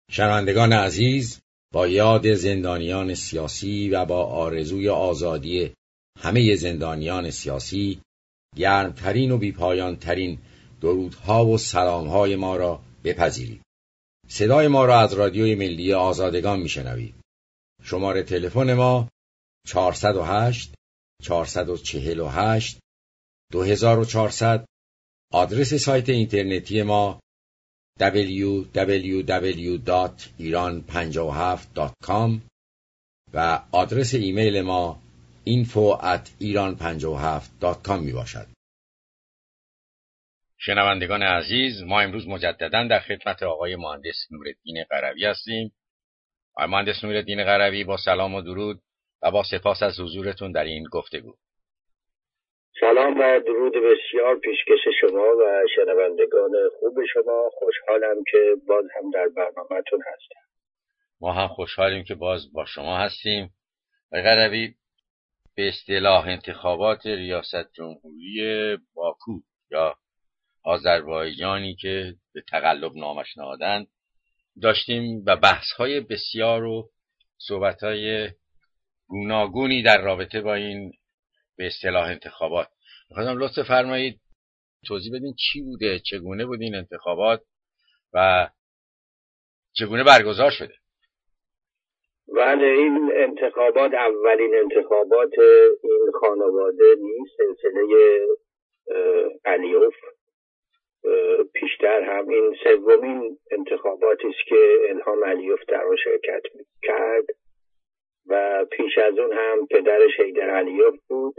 شنوندگان عزیز، با یاد زندانیان سیاسی و با آرزوی آزادی همه زندانیان سیاسی، گرمترین و بیپایانترین درودها و سلامهای ما را بپذیرید. صدای ما را از رادیوی ملی آزادگان میشنوید. شماره تلفن ما 408 448 2400. آدرس سایت اینترنتی ما www.iran57.com و آدرس ایمیل ما info@iran57.com می باشد. شنوندگان عزیز، ما امروز مجدداً در خدمت آقای مهندس نورالدین قروی هستیم. آقای مهندس نورالدین قروی، با سلام و درود و با سپاس از حضورتون در این گفتگو. سلام و درود بسیار پیشکش شما و شنوندگان خوب شما. خوشحالم که باز هم در برنامه‌تون هستم. ما هم خوشحالیم که باز با شما هستیم. آقای قروی، به اصطلاح انتخابات ریاست جمهوری باکو یا آذربایجانی که به تقلب نامش نهادند داشتیم و بحث‌های بسیار و صحبت‌های گوناگونی در رابطه با این به اصطلاح انتخابات. می‌خواستم لطف فرمایید توضیح بدین چی بوده، چگونه بود این انتخابات و چگونه برگزار شده. بله، این انتخابات اولین انتخابات این خانواده نیست، سلسله علیوف. پیشتر هم این سومین انتخاباتی است که الهام علیوف در آن شرکت کرد و پیش از اون هم پدرش حیدر علیوف بود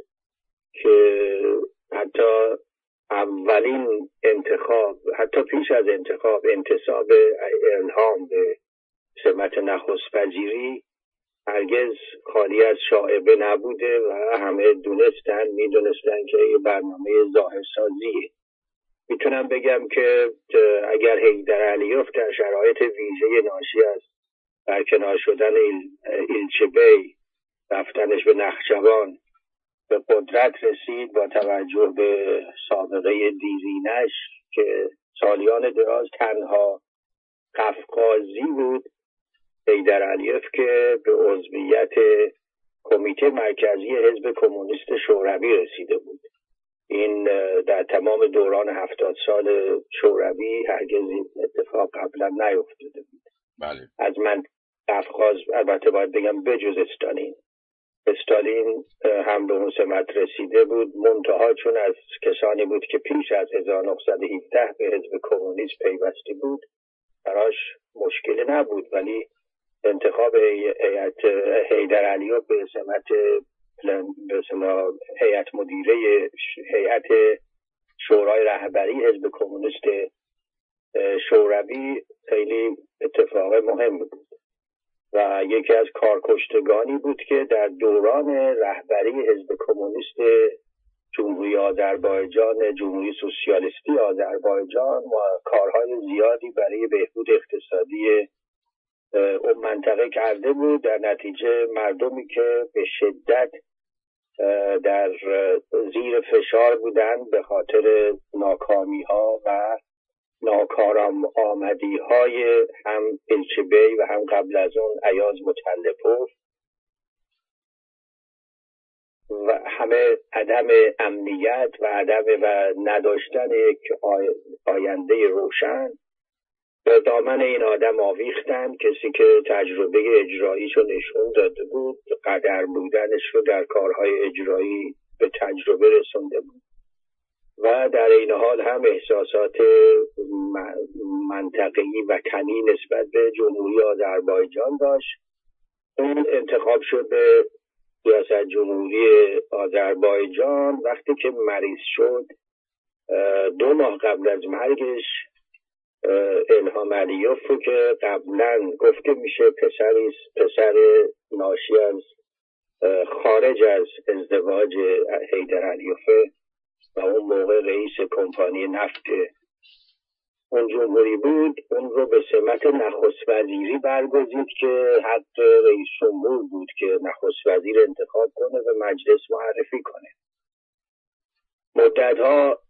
که حتی اولین انتخاب، حتی پیش از انتخاب، انتصاب الهام به سمت نخست وزیری هرگز خالی از شائبه نبوده و همه میدونستن که یه برنامه ظاهرسازیه. میتونم بگم که اگر حیدر علیوف در شرایط ویژه ناشی از برکنار شدن ایلچه‌بی، رفتنش به نخجوان، به قدرت رسید با توجه به سابقه دیرینش که سالیان دراز تنها قفقازی بود، حیدر علیوف که به عضویت کمیته مرکزی حزب کمونیست شوروی رسیده بود. این در تمام دوران 70 سال شوروی هرگز این اتفاق قبلا نیفتاده بود. بله. از من قفقاز، البته باید بگم بجز استالین هم به اون سمت رسیده بود، منتها چون از کسانی بود که پیش از 1917 به حزب کمونیست پیوسته بود براش مشکلی نبود، ولی انتخاب هیئت حیدر علیوف به سمت هیئت مدیره هیئت شورای رهبری حزب کمونیست شوروی خیلی اتفاق مهم بود و یکی از کارکشتگانی بود که در دوران رهبری حزب کمونیست جمهوری آذربایجان، جمهوری سوسیالیستی آذربایجان و کارهای زیادی برای بهبود اقتصادی اون منطقه کرده بود. در نتیجه مردمی که به شدت در زیر فشار بودند به خاطر ناکامی ها و ناکارآمدی های هم ایلچه‌بی و هم قبل از اون ایاز مطلبوف و همه عدم امنیت و نداشتن یک آینده روشن به دامن این آدم آویختن. کسی که تجربه اجراییشو نشون داده بود، قدر بودنش رو در کارهای اجرایی به تجربه رسونده بود و در این حال هم احساسات منطقی و تنی نسبت به جمهوری آذربایجان داشت. اون انتخاب شد به ریاست جمهوری آذربایجان. وقتی که مریض شد 2 ماه قبل از مرگش، الهام علیوف رو که قبلا گفته میشه پسر ناشی از خارج از ازدواج حیدر علیوف و اون موقع رئیس کمپانی نفت اون جمهوری بود، اون رو به سمت نخست وزیری برگزید که حق رئیس جمهور بود که نخست وزیر انتخاب کنه و مجلس معرفی کنه. مدتها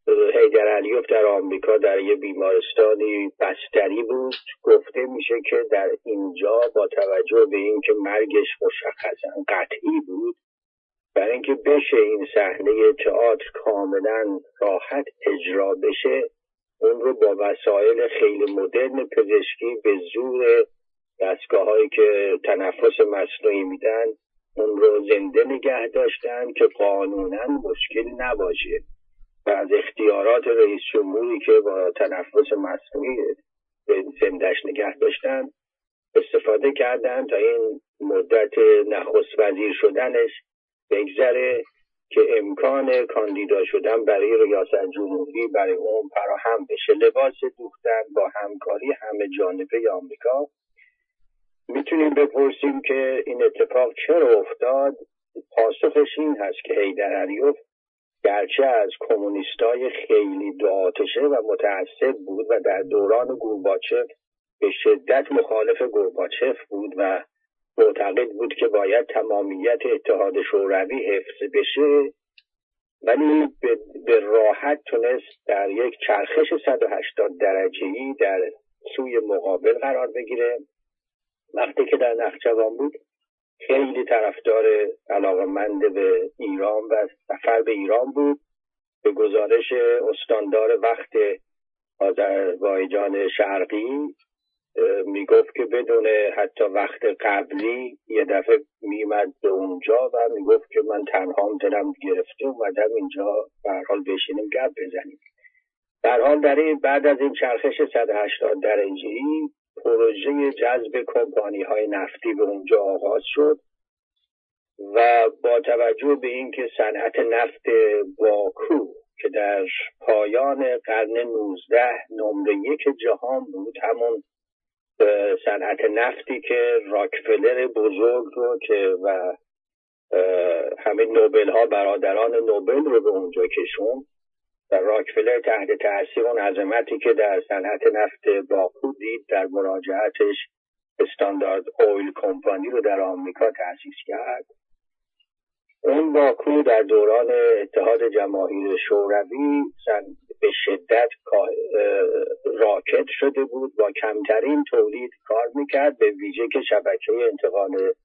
حیدر علیوف در آمریکا در یه بیمارستانی بستری بود. گفته میشه که در اینجا با توجه به اینکه مرگش مشخصا قطعی بود، برای اینکه بشه این صحنه تئاتر کاملا راحت اجرا بشه، اون رو با وسایل خیلی مدرن پزشکی به زور دستگاه‌هایی که تنفس مصنوعی میدن اون رو زنده نگه داشتن که قانونا مشکل نباشه و از اختیارات رئیس جمهوری که با تنفس مصنوعی زندهش نگه داشتن استفاده کردن تا این مدت نخست وزیر شدنش بگذره که امکان کاندیدا شدن برای ریاست جمهوری برای اون فراهم بشه. لباس دوختن با همکاری همه جانبه آمریکا. میتونیم بپرسیم که این اتفاق چرا افتاد؟ پاسخش این هست که حیدر علیوف گرچه از کمونیستای خیلی دو آتشه و متعصب بود و در دوران گورباچف به شدت مخالف گورباچف بود و معتقد بود که باید تمامیت اتحاد شوروی حفظ بشه، ولی به راحت تونست در یک چرخش 180 درجه‌ای در سوی مقابل قرار بگیره. وقتی که در نخجوان بود خیلی طرفدار علاقه‌مند به ایران و سفر به ایران بود. به گزارش استاندار وقت آذربایجان شرقی میگفت که بدون حتی وقت قبلی یه دفعه میمد به اونجا و میگفت که من تنهام دلم گرفته اومدم اینجا به هر حال بشینیم گپ بزنیم. به هر حال بعد از این چرخش 180 درجه‌ای پروژه جذب کمپانی‌های نفتی به اونجا آغاز شد و با توجه به اینکه صنعت نفت باکو که در پایان قرن 19 نمره 1 جهان بود، همون صنعت نفتی که راکفلر بزرگ رو که و همه نوبل ها برادران نوبل رو به اونجا کشون و راکفلر تحت تاثیر اون عظمتی که در صنعت نفت باکو دید در مراجعتش استاندارد اویل کمپانی رو در آمریکا تأسیس کرد. اون باکو در دوران اتحاد جماهیر شوروی به شدت راکد شده بود، با کمترین تولید کار میکرد، به ویژه که شبکه انتقال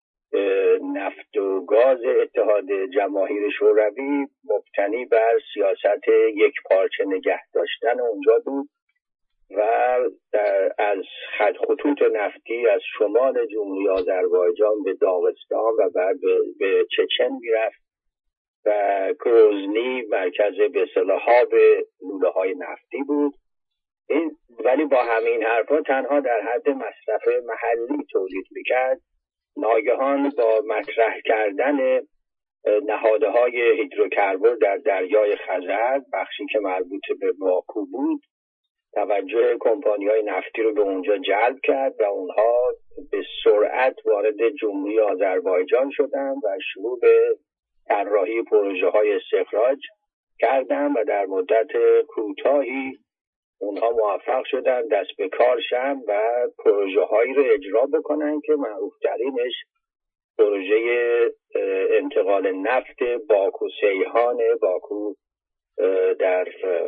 نفت و گاز اتحاد جماهیر شوروی مبتنی بر سیاست یک پارچه نگه داشتن اونجا بود و از خطوط نفتی از شمال جمهوری آذربایجان به داغستان و بعد به چچن میرفت و گروزنی مرکز به اصطلاح هاب لوله های نفتی بود. ولی با همین حرفا تنها در حد مصرف محلی تولید میکرد. ناگهان با مطرح کردن نهادهای هیدروکربن در دریای خزر، بخشی که مربوط به باکو بود، توجه کمپانی‌های نفتی رو به اونجا جلب کرد و اونها به سرعت وارد جمهوری آذربایجان شدند و شروع به طراحی پروژه‌های استخراج کردند و در مدت کوتاهی اونها موفق شدند دست به کار شدن و پروژه‌هایی رو اجرا بکنن که معروف‌ترینش پروژه انتقال نفت باکو سیحان، باکو در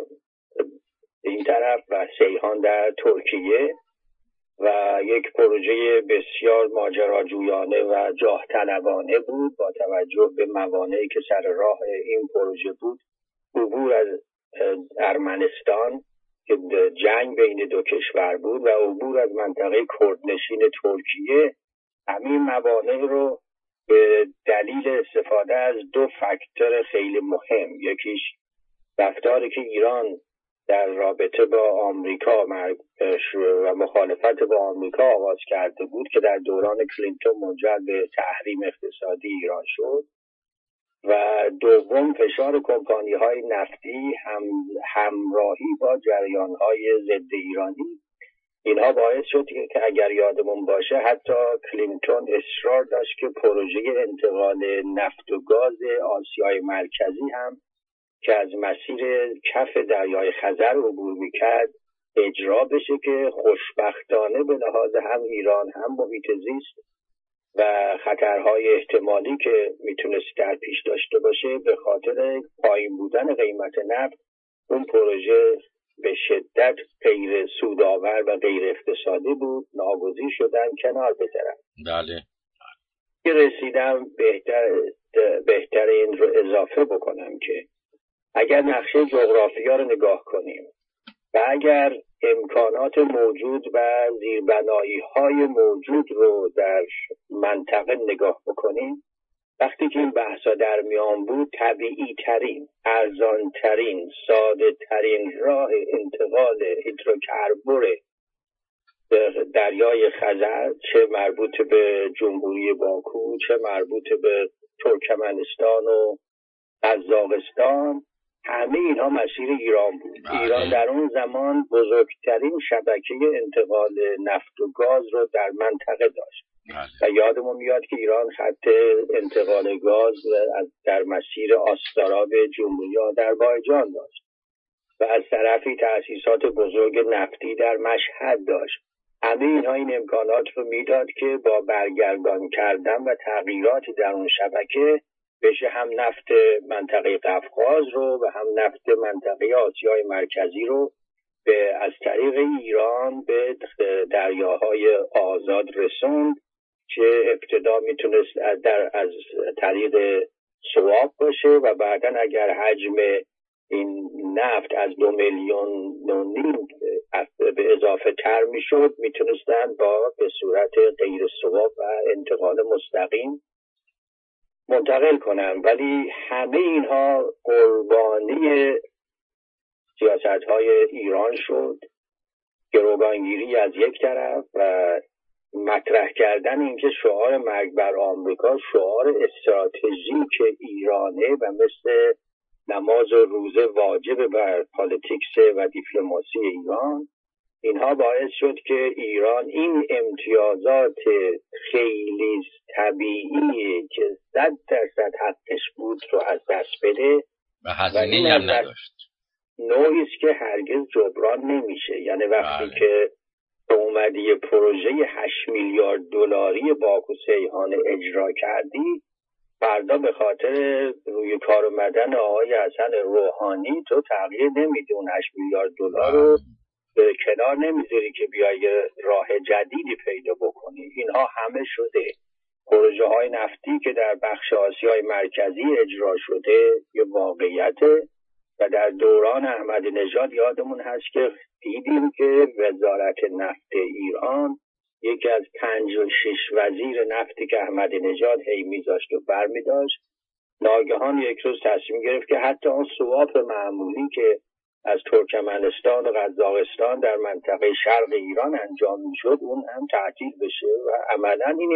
این طرف و سیحان در ترکیه و یک پروژه بسیار ماجراجویانه و جاه طلبانه بود. با توجه به موانعی که سر راه این پروژه بود، عبور از ارمنستان که جنگ بین دو کشور بود و عبور از منطقه کردنشین ترکیه، همین موانع رو به دلیل استفاده از دو فاکتور خیلی مهم، یکیش رفتاری که ایران در رابطه با آمریکا و مخالفت با آمریکا آغاز کرده بود که در دوران کلینتون منجر به تحریم اقتصادی ایران شد، و دوم فشار کمپانی‌های نفتی همراهی با جریان‌های ضد ایرانی. اینها باعث شد که اگر یادمون باشه حتی کلینتون اصرار داشت که پروژه انتقال نفت و گاز آسیای مرکزی هم که از مسیر کف دریای خزر عبور می‌کرد اجرا بشه که خوشبختانه به لحاظ هم ایران هم محیط زیست و خطرهای احتمالی که میتونست در پیش داشته باشه به خاطر پایین بودن قیمت نفت اون پروژه به شدت غیر سودآور و غیر اقتصادی بود، ناگزیر شدن کنار بذارم. بله. که رسیدم بهتر این رو اضافه بکنم که اگر نقشه جغرافیا رو نگاه کنیم و اگر امکانات موجود و زیربنایی‌های موجود رو در منطقه نگاه بکنیم، وقتی که این بحثا در میان بود، طبیعی ترین، ارزان ترین، ساده ترین راه انتقال هیدروکربن دریای خزر، چه مربوط به جمهوری باکو، چه مربوط به ترکمنستان و قزاقستان، همه اینها مسیر ایران بود. ایران در اون زمان بزرگترین شبکه انتقال نفت و گاز رو در منطقه داشت و یادمون میاد که ایران خط انتقال گاز در مسیر آستارا به جمهوری آذربایجان داشت و از طرفی تأسیسات بزرگ نفتی در مشهد داشت. همه اینها این امکانات رو میداد که با برگردان کردن و تغییراتی در اون شبکه بشه هم نفت منطقه قفقاز رو و هم نفت منطقه آسیای مرکزی رو از طریق ایران به دریاهای آزاد رسوند که ابتدا میتونست از طریق سواب باشه و بعدا اگر حجم این نفت از 2.5 میلیون به اضافه تر میشد، میتونستن به صورت غیر سواب و انتقال مستقیم منتقل کنن. ولی همه اینها قربانی سیاست‌های ایران شد، گروگانگیری از یک طرف و مطرح کردن اینکه شعار مرگ بر آمریکا شعار استراتژیک ایرانه و مثل نماز و روزه واجب بر پالیتیکس و دیپلماسی ایران. اینها باعث شد که ایران این امتیازات خیلی طبیعی که 100% حقش بود رو از دست بده و هزینه‌ای هم نداشت. نوعی است که هرگز جبران نمیشه. یعنی وقتی که اومدی پروژه 8 میلیارد دلاری باکو سیحان اجرا کردی، فردا به خاطر روی کار اومدن آقای حسن روحانی تو تغییر نمیدی، اون 8 میلیارد دلار رو به کنار نمیذاری که بیای راه جدیدی پیدا بکنی. اینها همه شده. پروژه های نفتی که در بخش آسیای مرکزی اجرا شده یه واقعیته و در دوران احمدی نژاد یادمون هست که دیدیم که وزارت نفت ایران یکی از 5 و 6 وزیر نفتی که احمدی نژاد هی میذاشت و برمیداشت، ناگهان یک روز تصمیم گرفت که حتی اون سواب معمولی که از ترکمنستان و قزاقستان در منطقه شرق ایران انجام میشد اون هم تعطیل بشه و عملا این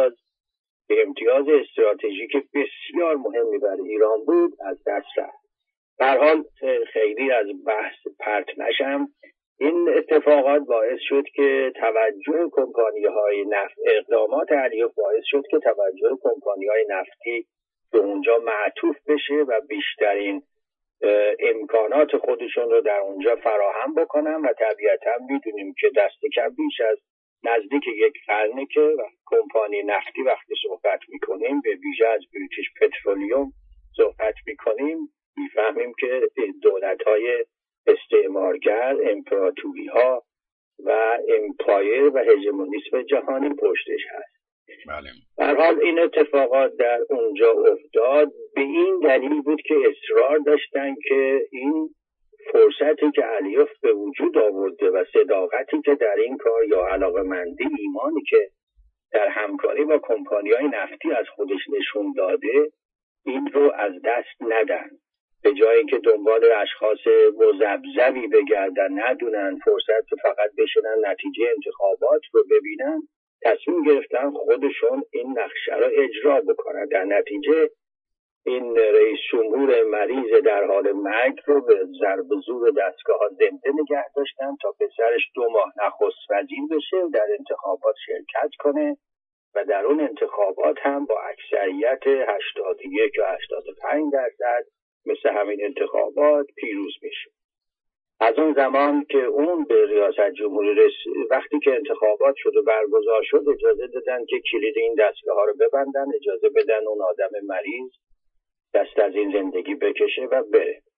امتیاز استراتژیک بسیار مهمی برای ایران بود از دست رفت. به هر حال خیلی از بحث پرت نشم، این اتفاقات باعث شد که توجه کمپانی‌های نفت، اقدامات علیوف باعث شد که توجه کمپانی‌های نفتی به اونجا معطوف بشه و بیشترین امکانات خودشون رو در اونجا فراهم بکنن و طبیعتا میدونیم که دست کم بیش از نزدیک 1 قرنه که کمپانی نفتی وقتی صحبت میکنیم به ویژه از بریتیش پترولیوم صحبت میکنیم، میفهمیم که دولت‌های استعمارگر، امپراتوری‌ها و امپایر و هژمونیسم جهانی پشتش هست. بله. به هر حال این اتفاقات در اونجا افتاد به این دلیل بود که اصرار داشتن که این فرصتی که علیوف به وجود آورده و صداقتی که در این کار یا علاقه‌مندی، ایمانی که در همکاری با کمپانی‌های نفتی از خودش نشون داده، این رو از دست ندن. به جایی که دنبال اشخاص مذبذبی بگردن، ندونن فرصت فقط بشنن نتیجه انتخابات رو ببینن، تصمیم گرفتن خودشون این نقشه رو اجرا بکنن. در نتیجه این رئیس جمهور مریض در حال مرگ رو به ضرب زور دستگاه ها زنده نگه داشتن تا پسرش 2 ماه نخست وزیر بشه و در انتخابات شرکت کنه و در اون انتخابات هم با اکثریت 81 یا 85% مثل همین انتخابات پیروز میشه. از اون زمان که اون به ریاست جمهوری رسید، وقتی که انتخابات شد و برگزار شد، اجازه دادن که کلید این دستگاه ها رو ببندن، اجازه بدن اون آدم مریض دست از این زندگی بکشه و بره.